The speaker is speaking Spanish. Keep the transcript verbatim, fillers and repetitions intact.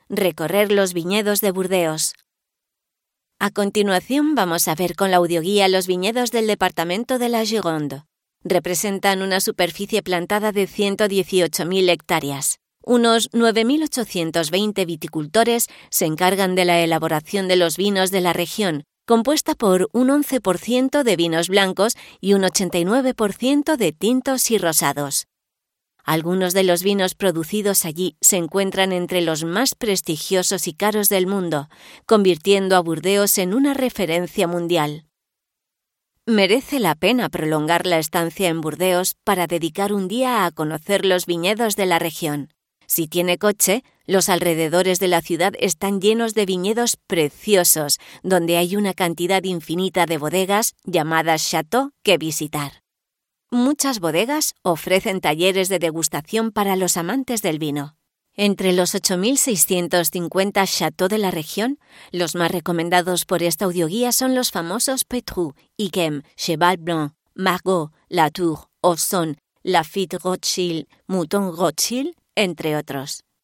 recorrer los viñedos de Burdeos. A continuación vamos a ver con la audioguía los viñedos del departamento de la Gironde. Representan una superficie plantada de ciento dieciocho mil hectáreas. Unos nueve mil ochocientos veinte viticultores se encargan de la elaboración de los vinos de la región, compuesta por un once por ciento de vinos blancos y un ochenta y nueve por ciento de tintos y rosados. Algunos de los vinos producidos allí se encuentran entre los más prestigiosos y caros del mundo, convirtiendo a Burdeos en una referencia mundial. Merece la pena prolongar la estancia en Burdeos para dedicar un día a conocer los viñedos de la región. Si tiene coche, los alrededores de la ciudad están llenos de viñedos preciosos, donde hay una cantidad infinita de bodegas llamadas châteaux que visitar. Muchas bodegas ofrecen talleres de degustación para los amantes del vino. Entre los ocho mil seiscientos cincuenta châteaux de la región, los más recomendados por esta audioguía son los famosos Petrus, Yquem, Cheval Blanc, Margaux, Latour, Ausson, Lafite Rothschild, Mouton Rothschild, entre otros.